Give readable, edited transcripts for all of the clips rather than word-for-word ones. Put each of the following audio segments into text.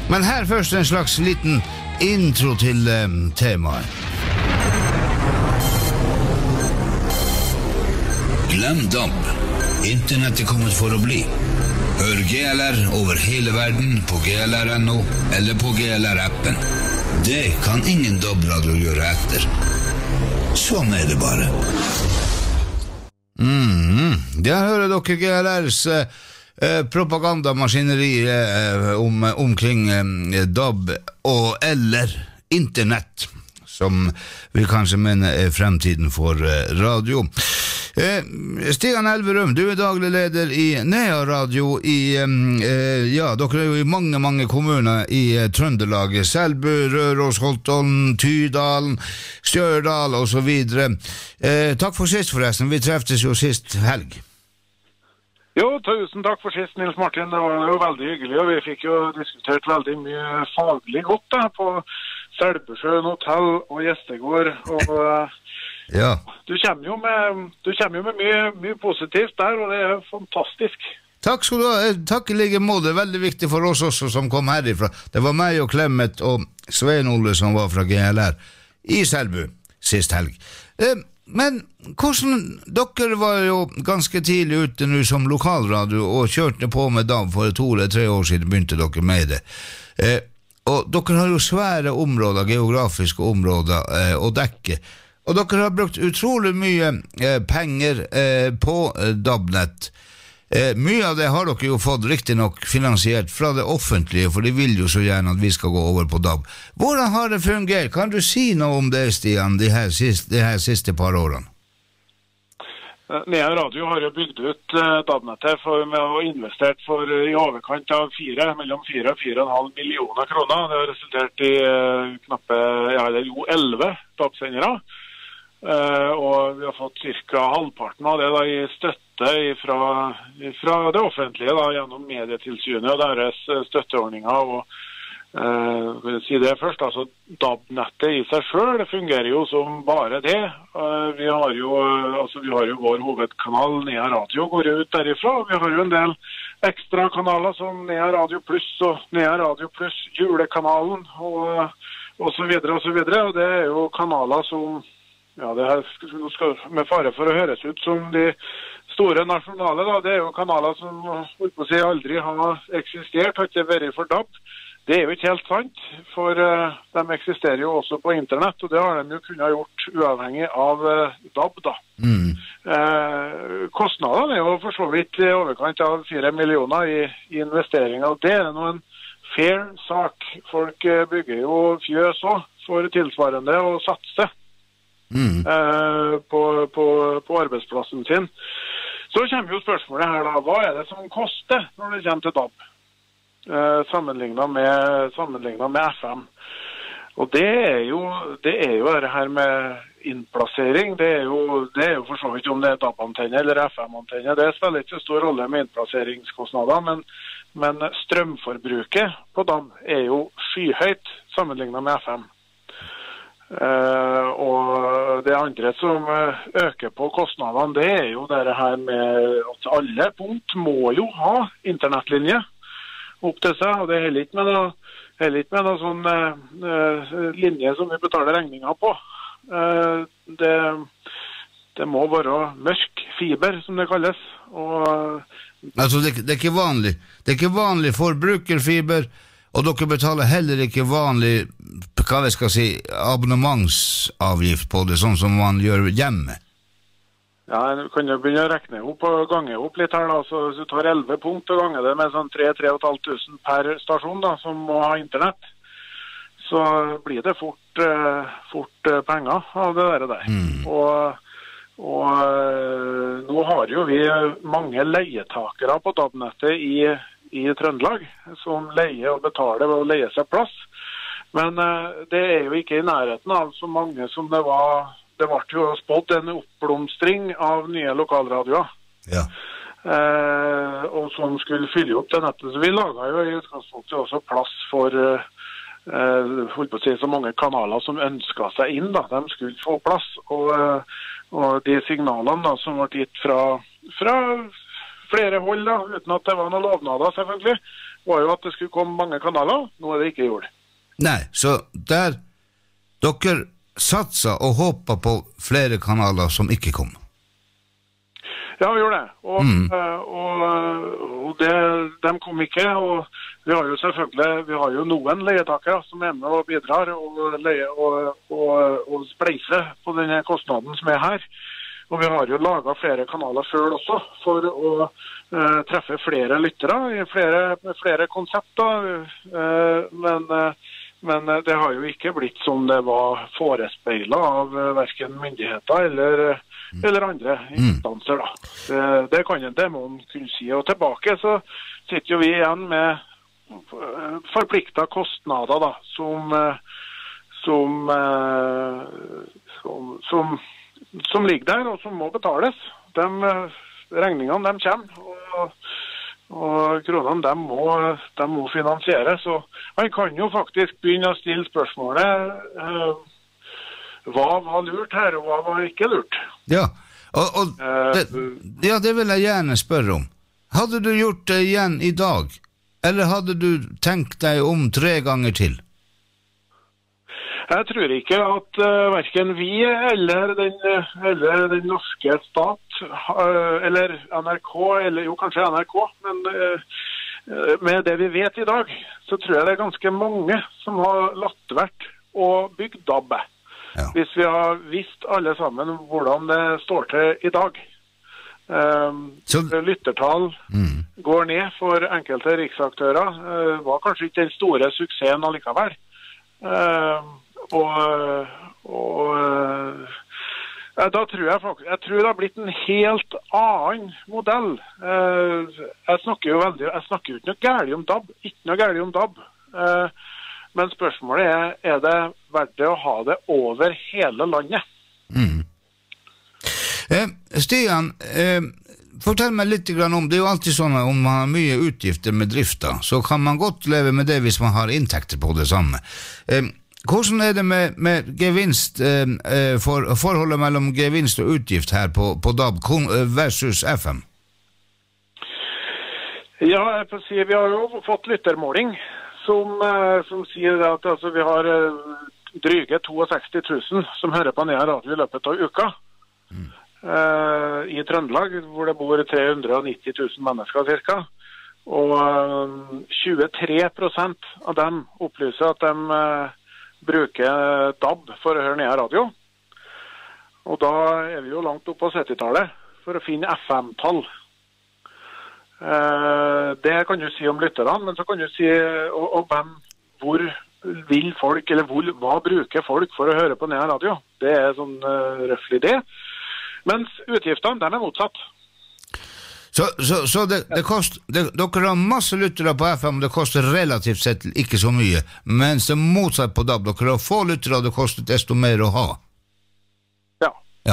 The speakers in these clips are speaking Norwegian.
Men her først en slags liten intro til temaet. Glem DAB. Internett kommet for å bli. Hør GLR over hele verden på glr.no eller på GLR-appen. Det kan ingen DAB-radio gjøre etter. Sånn det bare. Der hører dere GLRs propagandamaskineri omkring DAB og eller internett, som vi kanskje mener fremtiden for radio. Stian Elverum, du daglig leder i Nea Radio dere jo i mange kommuner i Trøndelag, Selbu, Røros, Holtålen, Tydalen, Stjørdal og så videre. Takk for sist forresten, vi treftes jo sist helg. Jo, tusen takk for sist, Nils Martin. Det var jo veldig hyggelig, og vi fikk jo diskutert veldig mye faglig godt da, på Selbusjøen hotell og gjestegård, og ja. Du kommer jo med mye positivt der, og det fantastisk. Takk skal du ha, takk i like måte, veldig viktig for oss også som kom herifra. Det var meg og Clemmet og Svein Ole som var fra GLR i Selbu sist helg. Men hvordan, dere var jo ganske tidlig ute nå som lokalradio og kjørte på med DAB for 2 eller 3 år siden begynte dere med det. Og dere har jo svære områder, geografiske områder å dekke. Og dere har brukt utrolig mye penger på DAB-nett. Mye av det har dere jo fått riktig nok finansiert fra det offentlige, for de vil jo så gjerne at vi skal gå over på DAB. Hvordan har det fungert? Kan du si noe om det, Stian, de her siste par årene? Nea Radio har jo bygd ut DAB-nettet og investert for i overkant av mellom 4 og 4,5 millioner kroner. Det har resultert i knappe 11 DAB-sendere. Og vi har fått cirka halvparten av det da, i støtte fra det offentlige da, gjennom Medietilsynet og deres støtteordninger. Og kan jeg si det først, altså DAB-nettet i seg selv, det fungerer jo som bare det. Vi har jo vår hovedkanal Nea Radio går ut derifra, og vi har jo en del ekstra kanaler som Nea Radio Plus og Nea Radio Plus julekanalen og så videre og så videre, og det jo kanaler som det her skal med fare for å høres ut som de store nasjonale da, det jo kanaler som aldri har eksistert, har ikke vært for DAB. Det jo ikke helt sant, for de eksisterer jo også på internett, og det har de jo kunnet ha gjort uavhengig av DAB da. Kostnadene jo for så vidt i overkant av 4 millioner i investeringer, og det noen fair sak. Folk bygger jo fjøs også for tilsvarende og satse. På arbeidsplassen sin. Så kommer jo spørsmålet her da, hva det som koster når det kommer til DAB? Sammenlignet med FM. Og det jo det her med innplassering, det jo for så vidt om det DAB-antenne eller FM-antenne, det spiller ikke så stor rolle med innplasseringskostnader, men strømforbruket på DAB jo skyhøyt sammenlignet med FM. Og det andre som øker på kostnadene, det jo det her med at alle punkt må jo ha internettlinje opp til seg, og det heller ikke med noe sånn linje som vi betaler regninger på. Det må være mørk fiber, som det kalles. Altså, det ikke vanlig. Det ikke vanlig forbrukerfiber, og dere betaler heller ikke vanlig, hva vi skal si, abonnementsavgift på det, sånn som man gjør hjemme. Ja, jeg kan jo begynne å regne opp og gange opp litt her da, så hvis du tar 11 punkt og ganger det med sånn 3-3,500 per stasjon da, som må ha internett, så blir det fort penger av det der. Og nå har jo vi mange leietakere på DAB-nettet i Trøndelag, som leier og betaler og leier seg plass. Men det jo ikke i nærheten av så mange som det var. Det ble jo spådd en oppblomstring av nye lokalradioer. Ja. Og som skulle fylle opp det nettet. Så vi laget jo i utgangspunktet også plass for holdt på å si, så mange kanaler som ønsket seg inn. Da. De skulle få plass. Og de signalene da, som ble gitt fra flere hold, da, uten at det var noen lovnader selvfølgelig, var jo at det skulle komme mange kanaler, nå det ikke gjort. Nei, så der dere satsa og håpa på flere kanaler som ikke kom. Ja, vi gjorde det. Og de kom ikke, og vi har jo selvfølgelig noen leietakere som med og bidrar og spleiser på denne kostnaden som her. Og vi har jo laget flere kanaler selv også, for å treffe flere lyttere, flere konsepter, men det har jo ikke blitt som det var forespeilet av hverken myndigheter eller andre instanser. Da. Det må man kunne si. Og tilbake så sitter jo vi igjen med forpliktet kostnader da, som ligger der, og som må betales. Regningene, de kommer, og kronene, de må finansieres. Så man kan jo faktisk begynne å stille spørsmålet, hva var lurt her, og hva var ikke lurt? Ja, det vil jeg gjerne spørre om. Hadde du gjort det igjen i dag, eller hadde du tenkt deg om 3 ganger til? Jeg tror ikke at hverken vi eller den norske stat, eller NRK, eller jo kanskje NRK, men med det vi vet i dag, så tror jeg det ganske mange som har latt vært og bygd DAB. Ja. Hvis vi har visst alle sammen hvordan det står til i dag. Lyttertall går ned for enkelte riksaktører, var kanskje ikke den store suksessen allikevel. Da tror jeg tror det har blitt en helt annen modell. Jeg snakker jo ikke noe gærlig om DAB, men spørsmålet er det verdt det å ha det over hele landet? Stian, fortell meg litt om, det er jo alltid sånn at om man har mye utgifter med drifta, så kan man godt leve med det hvis man har inntekter på det samme. Hvordan er det med gevinst, forholdet mellom gevinst og utgift her på DAB versus FM? Ja, jeg får si, vi har jo fått lyttermåling som sier at altså, vi har dryge 62 000 som hører på Nea Radio i løpet av uka. I Trøndelag, hvor det bor 390 000 mennesker cirka. Og 23% av dem opplyser at de bruker DAB for å høre Nea Radio. Og da er vi jo langt opp på 70-tallet for å finne FM-tall. Det kan du si om lytterne, men så kan du si hvor vil folk, eller hva bruker folk for å høre på Nea Radio. Det er sånn røffelig det. Mens utgiftene, den er motsatt. Så det koster, dere har masse lyttere på FM, det koster relativt sett ikke så mye, mens det er motsatt på DAB. Dere har få lyttere, det koster desto mer å ha. Ja.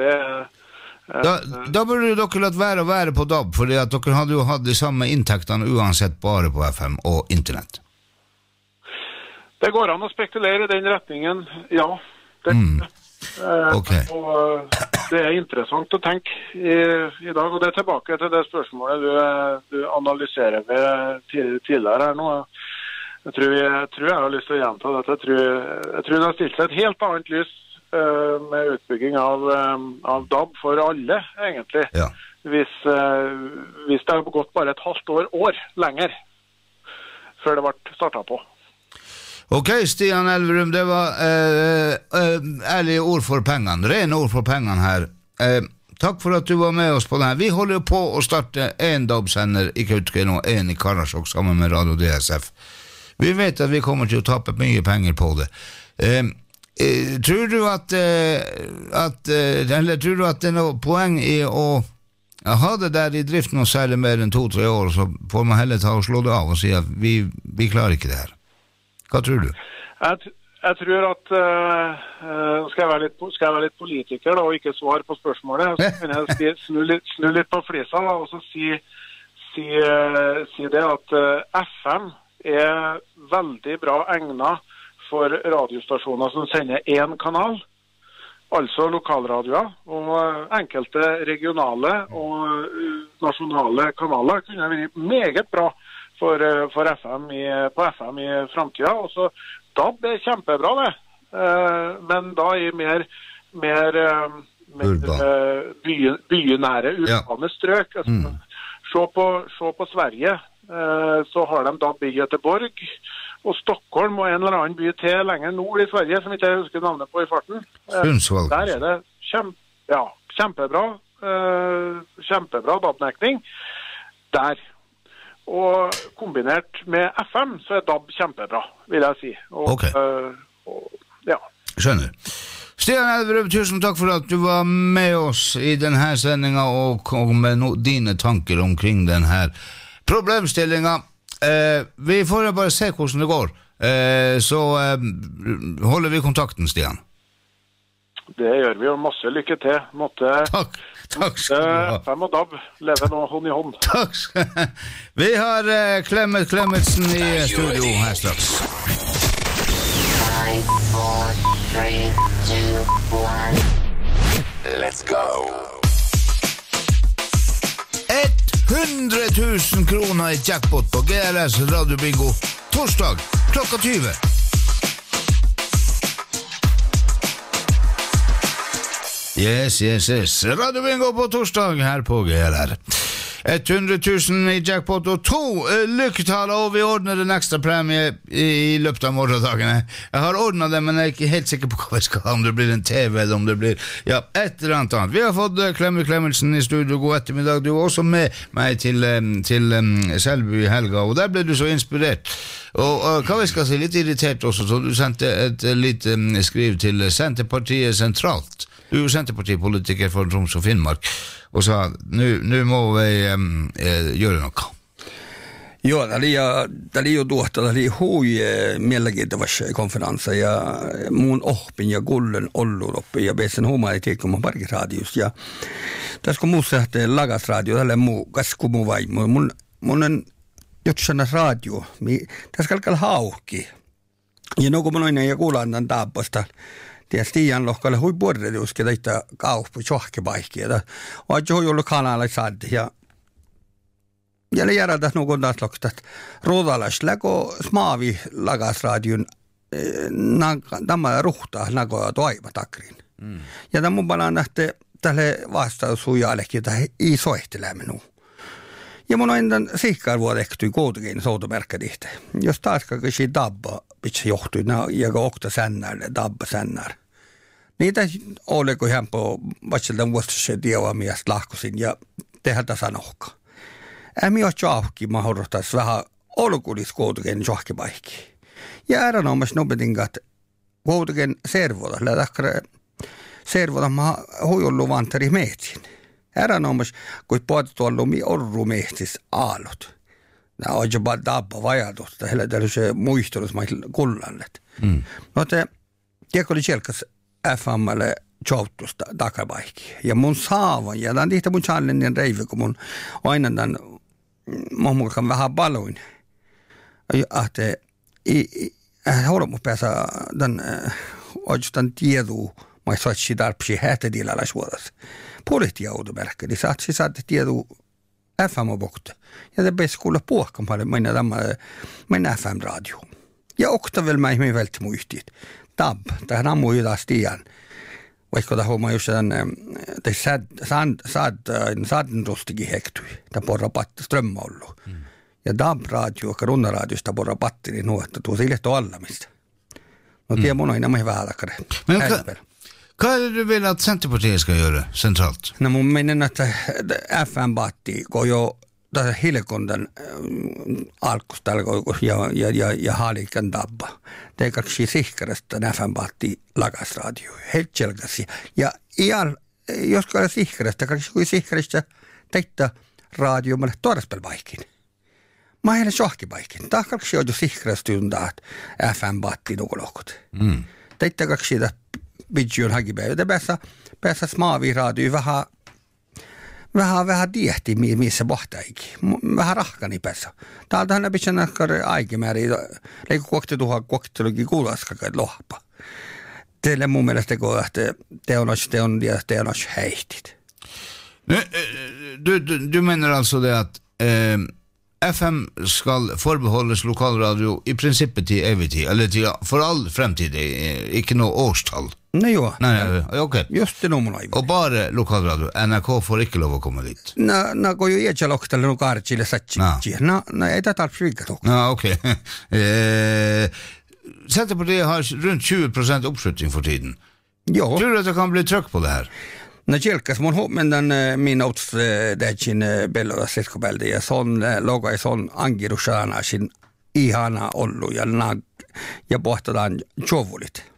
Da burde dere latt være på DAB, fordi at dere hadde jo hatt de samme inntektene uansett bare på FM og internett. Det går an å spekulere i den retningen, ja. Okay. Og det er interessant å tenke i dag, og det er tilbake til det spørsmålet du analyserer ved tidligere her nå. Jeg tror jeg har lyst til å gjenta dette. Jeg tror det har stilt seg et helt annet lys med utbygging av DAB for alle, egentlig. Ja. Hvis det har gått bare et halvt år lenger før det ble startet på. Ok, Stian Elverum, det var ærlige ord for pengene, rene ord for pengene her. Takk for at du var med oss på det her. Vi holder på å starte en DAB-sender i Kautokeino og en i Karasjok sammen med Radio DSF. Vi vet at vi kommer til å tape mye penger på det. Tror du at det er noe poeng i å ha det der i drift noe særlig mer enn 2-3 år, så får man heller ta og slå det av og si at vi klarer ikke det her? Hva tror du? Jeg tror at skal jeg være litt politiker da, og ikke svare på spørsmålet, så kan jeg snu litt på flisa da, og så si det at FM er veldig bra egnet for radiostasjoner som sender én kanal, altså lokalradioer, og enkelte regionale og nasjonale kanaler kunne være meget bra for FM på FM i framtiden. Og så DAB kjempebra det, men da i mer bynære urbane strøk. Se på Sverige, så har de DAB i Göteborg, og Stockholm og en eller annen by til lenger nord i Sverige, som ikke jeg husker navnet på i farten. Der det kjempebra DAB-nekning. Der. Og kombinert med FM, så DAB kjempebra, vil jeg si. Og, ja. Skjønner. Stian Elverum, tusen takk for at du var med oss i denne sendingen og kom med dine tanker omkring denne problemstillingen. Vi får bare se hvordan det går, så holder vi kontakten, Stian. Det gjør vi, og masse lykke til. Takk skal du ha. FM og DAB lever nå hånd i hånd. Takk skal du ha. Vi har Clemet Clemetsen i studio her straks. 5, 4, 3, 2, 1. Let's go. 100 000 kroner i jackpot på GLS Radio Bingo torsdag klokka 20. Yes. Radio Bingo på torsdag her på GLR. 100 000 i jackpot og 2 lykketaler, og vi ordner en ekstra premie i løpet av morgendagene. Jeg har ordnet det, men jeg ikke helt sikker på hva vi skal ha, om det blir en TV eller om det blir et eller annet. Vi har fått Clemmet Clemetsen i studio. God ettermiddag. Du var også med meg til Selbu i helga, og der ble du så inspirert. Og hva vi skal si, litt irritert også, så du sendte et lite skriv til Senterpartiet sentralt. Du er Senterpartipolitiker for Troms og Finnmark, og sa, nu må vi göra något. Joo, tämä oli jo tuohta, tämä oli mielenkiintoisessa konferenssa, ja mun oppin ja Gullen Olluloppi, ja pesin huumaitiikkumaan parkiraadius, ja tässä kun muussa lähtee lagasradio, tälle muu, kasku muu vaimo, mun on jotsana radio, tässä kalkalla hauhki, ja no kun mun oinen ja kuulaan tämän taapasta, Stian lohkalle hui borrediuski täitä kauppu johkepaikki, ja on jo ollut kanalla saadi, ja järjellä nukun taas lokset, ruodalas läko smaavi lagasradion tämä ruhtaa näköä toiva takrin. Ja tämä mun palaan nähte tälle vastaushuijaallekin tähän isoehtilämenu. Ja mun on tämän sihkaan vuodehtui kuitenkin soutomerkkadihte. Jos taas kakasi dabba pitsi johtui, ja okta sännärle, dabba sännär. Niitä oliko ihan po vatsilta vuostassa tievaamiasta lahkosin ja tehdä tasanohka. Ämi on jahki mahdollisesti vähän olkulis kuitenkin johkipaikki. Ja ääränomais nopetinkat kuitenkin servoda, lähtäkään servoda mä huijollu vantari mehtsin. Ääränomais, kun puhutaan tuolla orru mehtis aalot. Nämä on jopa dabba vajatusta, heillä tällaisia muistelus kullannet. No te, tiedätkö oli selkäs FMlle joutusta takapaikki. Ja mun saavan, ja tämän tihtä mun challengin reivi, kun mun aina tämän mukaan vähän paloin. Ahte, haluan päästä tämän oikeastaan tieduu, mä saatsi tarpsi hähtedillä suodassa. Poliitti automerkki, niin saatsi tieduu FM-bokta. Ja det bäst kuulla puhkan paljon mennä FM-radio. Ja okta vielä mä ihmeen vältti muistit. DAB, tähän ammu jotain Stian. Vaikka tämä homma just tämän saadinrustikin hektui. Tämä porra patti strömmä ollut. Ja DAB-radio, joka runnaradiosta porra patti, niin nuotta tuo sille allamista. No tiedä mun aina mä vähän takkare. Vad är det du vill att Centerpartiet ska göra centralt? No mun menen, että FM-batti, kun jo tässä hilkondan alkusta ja haalikan dabba. Det kaksi sihkarasta FM-batti lagasradio. Helt selkäsi. Ja jos käydä sihkarasta, kaksi kuin sihkarasta teitä radio, mä torspelvaikin. Mä heille sohkipaikin. Tämä kaksi on jo sihkarasta tuntaat FM-batti nukulohkot. Teitä kaksi siitä Bidjun hakipäivä. Te päässä smaaviraadio vähän tiehti, missä vahtaikin. Vähän rahkani päässä. Täältähän ne pitää nähdä aikimäärin. Leikku koktelukin kuulaskakaan lohpa. Teille mun mielestä te on häihtit. Du menar alltså det att FM skal forbeholdes lokalradio i prinsippet til evig tid, eller til for all fremtid, ikke noe årstall. No joo. Okay. Just det numero. Og bare lokalradio, NRK får ikke lov å komme dit. No kun jo iätsaloktelle no kaartsille satsikki. No ei tätä tarvitse tok. Okay. Senterpartiet har rundt 20% oppslutning for tiden. Jo. Tror du at det kan bli trøkk på det her? No tjelkas mun huomendan min outs tätsin belloda seskobälde ja son logai son angirusana sin ihana ollu ja pohtataan jovulit.